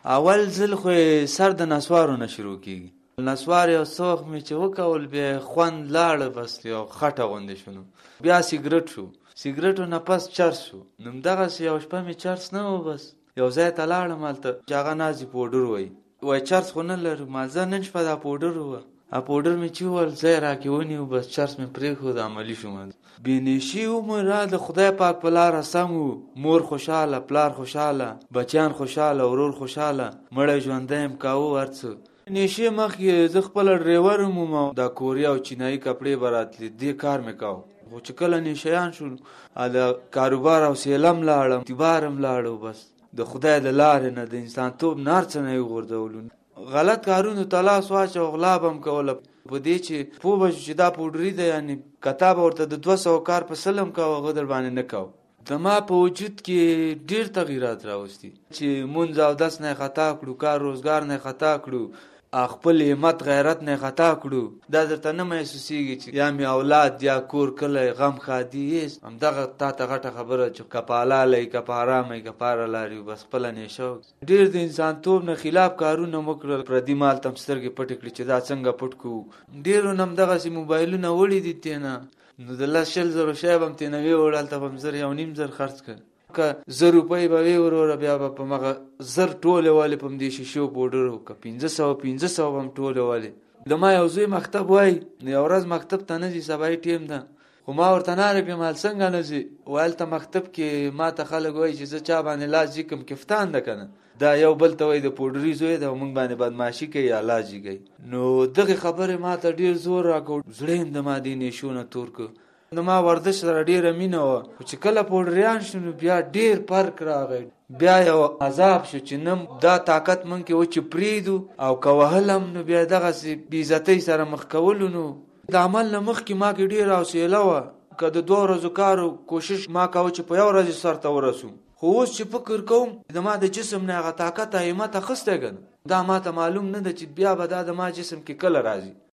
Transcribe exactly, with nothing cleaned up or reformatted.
اول ځل خو سر د نسوارو نه شروع کېږي. نسوار یو څه وخت مې چې وکول بیا خوند لاړه، بس یو خټه غوندې شونو. بیا سیګرټ شو، سیګرټو نه پس چرس شو. نو همدغسې یو شپه مې چرس نه و، بس یو ځای ته لاړم هلته چې هغه نازي پوډر وایي وایي چرس خو نه لرو. ما زه نن شپه دا پوډر وه پوډر مې چې وویل ځای راکې ونیو، بس چرس مې پرېښود، عملي شوم. بېنیشي عمر د خدای پاک په لاره سم و، مور خوشحاله، پلار خوشحاله، بچیان خوشحاله، ورور خوشحاله، مړی ژوندی یم کاوه هر څه. نیشې مخکې زه خپله ډریور وم او دا کوریا او چینایي کپړې به راتلې، دې کار مې کاوه. خو چې کله نیشیان شو د کاروبار او سیلم لاړم، اعتبارم لاړو، بس د خدای د لارې نه د انسانتوب نه هر څه نه یې وغورځولو. غلط کارونو ته لاس واچو، غلا به هم کوله په دې چې پوه به شو چې دا پوډري ده، یعنې کتا به ورته د دوه سوه کار په سلم کوه، هغه در باندې نه کوه. زما په وجود کې ډېر تغییرات راوستي چې مونځ او دس نه خطا کړو، کار روزګار نه خطا کړو، خپل همت غیرت نه خطا کړو. دا درته نه محسوسېږي چې یا مې اولاد یا کور کلی غم ښادي هېڅ. همدغه تا ته غټه خبره چې که په حلاله یې که په حرامه یې که په هره لار یې بس خپله نیشه. ډېر د انسانتوب نه خلاف کارونه مو کړل، پردي مال ته هم سترګې پټې کړي چې دا څنګه پټ کوو. ډېرو نه همدغسې موبایلونه وړي دي تېنه، نو د لس شل زرو شی به هم تېنه ویوړ، هلته به هم زر یو نیم زر خرڅ کړ. که زر روپۍ به وې وروره بیا به په مغه زر ټولې والې په همدې شیشو پوډرو، که پنځه سوه پنځه سوه به هم ټولې والې. د ما یو زوی مکتب وایي، یو ورځ مکتب ته نه ځي، سبا یې ټیم ده. خو ما ورته ناره کړم هل څنګه نه ځي؟ وایي هلته مکتب کې ما ته خلک وایي چې زه چا باندې لاس جګم کفتان ده که نه، دا یو بل ته وایي د پوډري زوی ده او موږ باندې بدماشي کوي یا لاس جګوي. نو دغې خبرې ما ته ډېر زور راکړ، زړه یم د ما دې نیشو نه تور کړ. نو ما ورزش سره ډېره مینه وه، خو چې کله پوډریان شو نو بیا ډېر فرق راغی. بیا یو عذاب شو چې نه دا طاقت موږ کې و چې پرېږدو، او که وهلم نو بیا دغسې بېعزتۍ سره مخ کولو. نو د عمل نه مخکې ما کې ډېره حوصله وه، که د دوه ورځو کارو کوشش ما کوه چې په یو ورځ سر ته ورسوم. خو اوس چې فکر کوم د ما د جسم نه هغه طاقت همت اخیستی که نه، دا ما ته معلوم نه ده چې بیا به دا د ما جسم کې کله راځي.